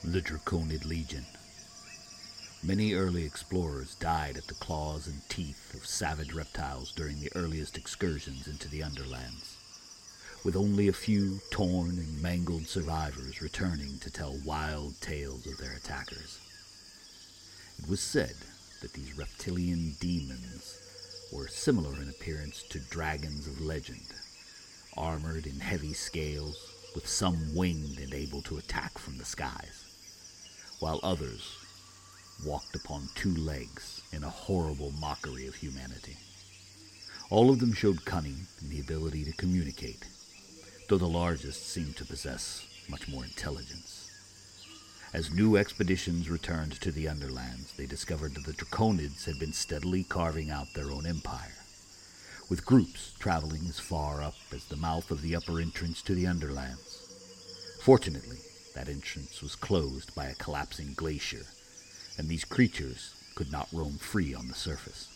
The Draconid Legion. Many early explorers died at the claws and teeth of savage reptiles during the earliest excursions into the Underlands, with only a few torn and mangled survivors returning to tell wild tales of their attackers. It was said that these reptilian demons were similar in appearance to dragons of legend, armored in heavy scales, with some winged and able to attack from the skies, while others walked upon two legs in a horrible mockery of humanity. All of them showed cunning and the ability to communicate, though the largest seemed to possess much more intelligence. As new expeditions returned to the Underlands, they discovered that the Draconids had been steadily carving out their own empire, with groups traveling as far up as the mouth of the upper entrance to the Underlands. Fortunately, that entrance was closed by a collapsing glacier, and these creatures could not roam free on the surface.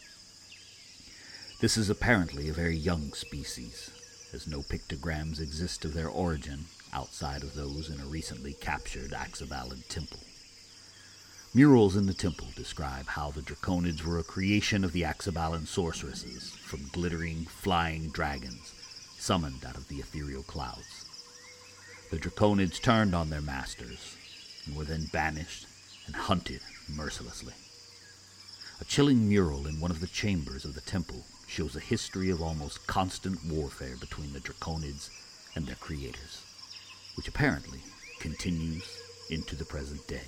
This is apparently a very young species, as no pictograms exist of their origin outside of those in a recently captured Axabalin temple. Murals in the temple describe how the Draconids were a creation of the Axabalin sorceresses from glittering, flying dragons summoned out of the ethereal clouds. The Draconids turned on their masters and were then banished and hunted mercilessly. A chilling mural in one of the chambers of the temple shows a history of almost constant warfare between the Draconids and their creators, which apparently continues into the present day.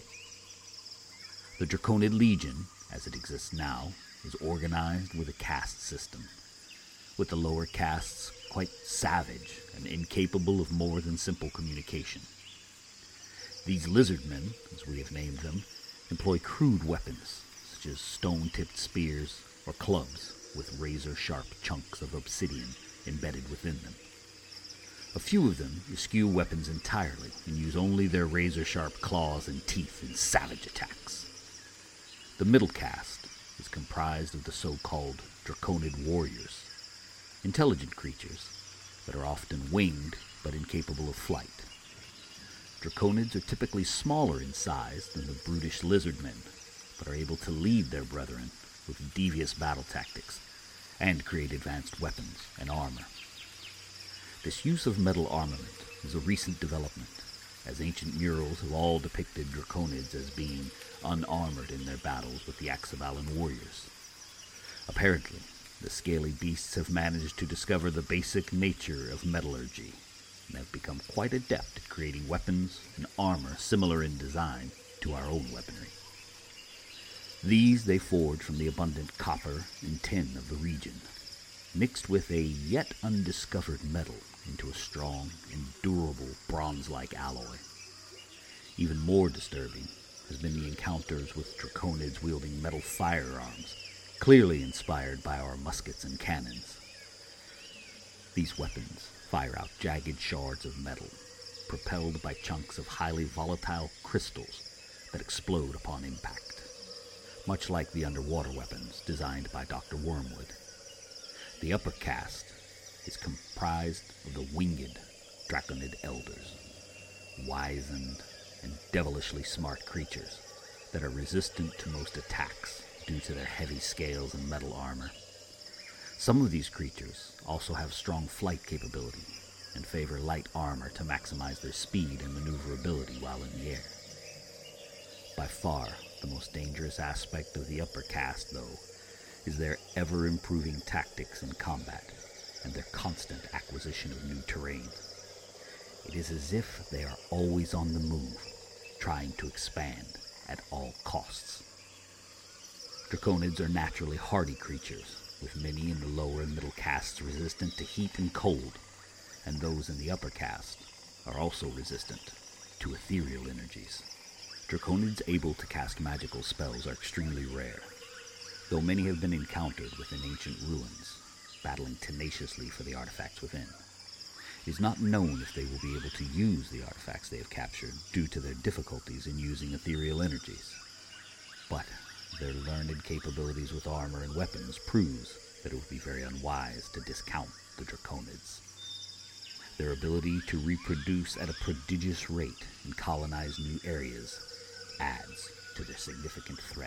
The Draconid Legion, as it exists now, is organized with a caste system, with the lower castes quite savage and incapable of more than simple communication. These lizardmen, as we have named them, employ crude weapons, such as stone-tipped spears or clubs with razor-sharp chunks of obsidian embedded within them. A few of them eschew weapons entirely and use only their razor-sharp claws and teeth in savage attacks. The middle caste is comprised of the so-called Draconid warriors, intelligent creatures that are often winged but incapable of flight. Draconids are typically smaller in size than the brutish lizardmen, but are able to lead their brethren with devious battle tactics and create advanced weapons and armor. This use of metal armament is a recent development, as ancient murals have all depicted Draconids as being unarmored in their battles with the Axabalin warriors. Apparently, the scaly beasts have managed to discover the basic nature of metallurgy and have become quite adept at creating weapons and armor similar in design to our own weaponry. These they forge from the abundant copper and tin of the region, mixed with a yet undiscovered metal into a strong and durable bronze-like alloy. Even more disturbing has been the encounters with Draconids wielding metal firearms, clearly inspired by our muskets and cannons. These weapons fire out jagged shards of metal, propelled by chunks of highly volatile crystals that explode upon impact, much like the underwater weapons designed by Dr. Wormwood. The upper caste is comprised of the winged Draconid elders, wizened and devilishly smart creatures that are resistant to most attacks due to their heavy scales and metal armor. Some of these creatures also have strong flight capability and favor light armor to maximize their speed and maneuverability while in the air. By far, the most dangerous aspect of the upper caste, though, is their ever-improving tactics in combat and their constant acquisition of new terrain. It is as if they are always on the move, trying to expand at all costs. Draconids are naturally hardy creatures, with many in the lower and middle castes resistant to heat and cold, and those in the upper caste are also resistant to ethereal energies. Draconids able to cast magical spells are extremely rare, though many have been encountered within ancient ruins, battling tenaciously for the artifacts within. It is not known if they will be able to use the artifacts they have captured due to their difficulties in using ethereal energies. But their learned capabilities with armor and weapons proves that it would be very unwise to discount the Draconids. Their ability to reproduce at a prodigious rate and colonize new areas adds to their significant threat.